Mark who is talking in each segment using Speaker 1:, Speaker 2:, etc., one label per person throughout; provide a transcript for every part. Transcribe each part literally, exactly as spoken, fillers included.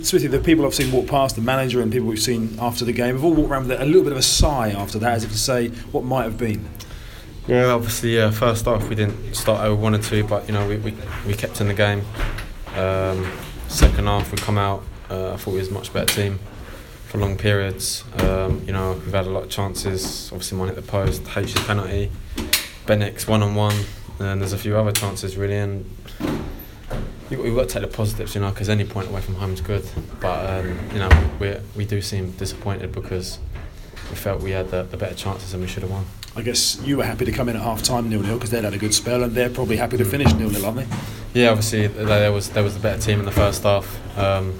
Speaker 1: Smithy, the people I've seen walk past, the manager and people we've seen after the game, have all walked around with a little bit of a sigh after that, as if to say what might have been.
Speaker 2: Yeah, obviously, uh, first off, we didn't start how we wanted to, but you know, we we, we kept in the game. Um, second half, we come out. Uh, I thought we was a much better team for long periods. Um, you know, we've had a lot of chances. Obviously, one hit the post, H's penalty, Bennett's one on one, and there's a few other chances really. And we've got to take the positives, you know, because any point away from home is good. But um, you know, we we do seem disappointed because we felt we had the, the better chances and we should have won.
Speaker 1: I guess you were happy to come in at half time nil nil because they'd had a good spell, and they're probably happy to finish nil nil, aren't they?
Speaker 2: Yeah, obviously there was there was the better team in the first half. Um,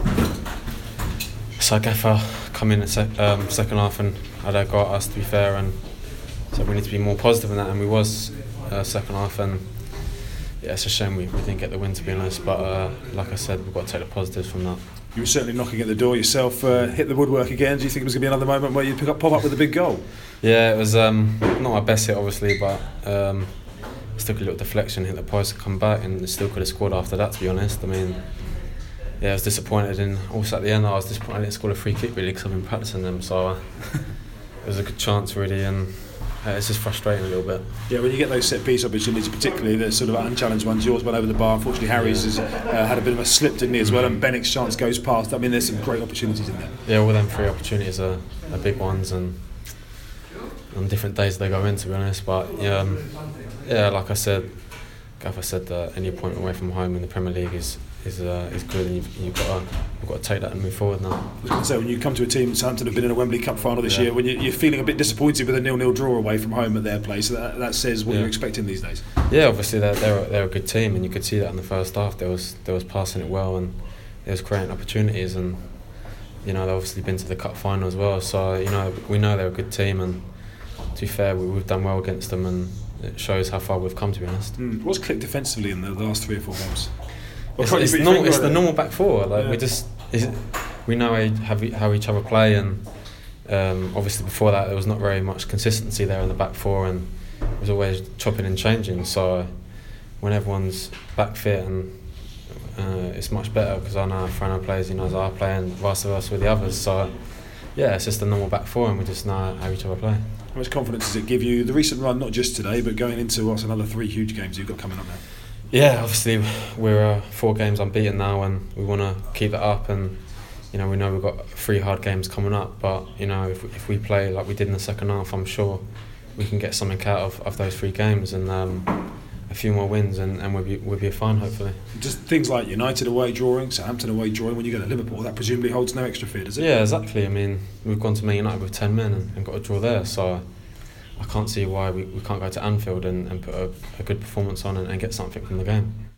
Speaker 2: so Gaffer come in at sec- um, second half and had a go at us, to be fair, and so we need to be more positive in that, and we was uh, second half, and yeah, it's a shame we, we didn't get the win, to be honest, but uh, like I said, we've got to take the positives from that.
Speaker 1: You were certainly knocking at the door yourself, uh, hit the woodwork again. Do you think it was going to be another moment where you'd pick up, pop up with a big goal?
Speaker 2: Yeah, it was um, not my best hit, obviously, but um, just took a little deflection, hit the post, come back, and still could have scored after that, to be honest. I mean, yeah, I was disappointed, and also at the end I was disappointed I didn't score a free kick, really, because I've been practicing them, so uh, it was a good chance, really, and Uh, it's just frustrating a little bit.
Speaker 1: Yeah, when you get those set piece opportunities, particularly the sort of unchallenged ones, yours went over the bar. Unfortunately, Harry's has uh, had a bit of a slip, didn't he, as well? And Bennett's chance goes past. I mean, there's some great opportunities in there.
Speaker 2: Yeah, all them three opportunities are, are big ones, and on different days they go in, to be honest. But yeah, um, yeah, like I said, Gaffer said that any point away from home in the Premier League is is uh, is good, and you've, you've got to you've got to take that and move forward now.
Speaker 1: I was going to say, when you come to a team, Southampton have been in a Wembley Cup final this
Speaker 2: yeah.
Speaker 1: year, when you, you're feeling a bit disappointed with a nil nil draw away from home at their place, that, that says what
Speaker 2: yeah.
Speaker 1: you're expecting these days.
Speaker 2: Yeah, obviously they're they're they're a good team, and you could see that in the first half. There was there was passing it well, and there was creating opportunities, and you know they've obviously been to the cup final as well. So you know we know they're a good team, and to be fair, we, we've done well against them, and it shows how far we've come, to be honest.
Speaker 1: Mm. What's clicked defensively in the, the last three or four games?
Speaker 2: Well, it's, it's, normal, it's the normal back four. Like yeah. we just, we know how, how each other play, and um, obviously before that there was not very much consistency there in the back four, and it was always chopping and changing. So when everyone's back fit, and uh, it's much better because I know how Frano plays, he knows how I play, and vice versa with the others. So yeah, it's just a normal back four, and we just know how each other play.
Speaker 1: How much confidence does it give you, the recent run, not just today, but going into what's another three huge games you've got coming up now?
Speaker 2: Yeah, obviously we're uh, four games unbeaten now, and we want to keep it up. And you know we know we've got three hard games coming up, but you know if if we play like we did in the second half, I'm sure we can get something out of, of those three games, and um, a few more wins, and, and we'll be we'll be fine, hopefully.
Speaker 1: Just things like United away drawing, Southampton away drawing. When you go to Liverpool, that presumably holds no extra fear, does it?
Speaker 2: Yeah, exactly. I mean, we've gone to Man United with ten men and, and got a draw there, so I can't see why we, we can't go to Anfield and, and put a, a good performance on and, and get something from the game.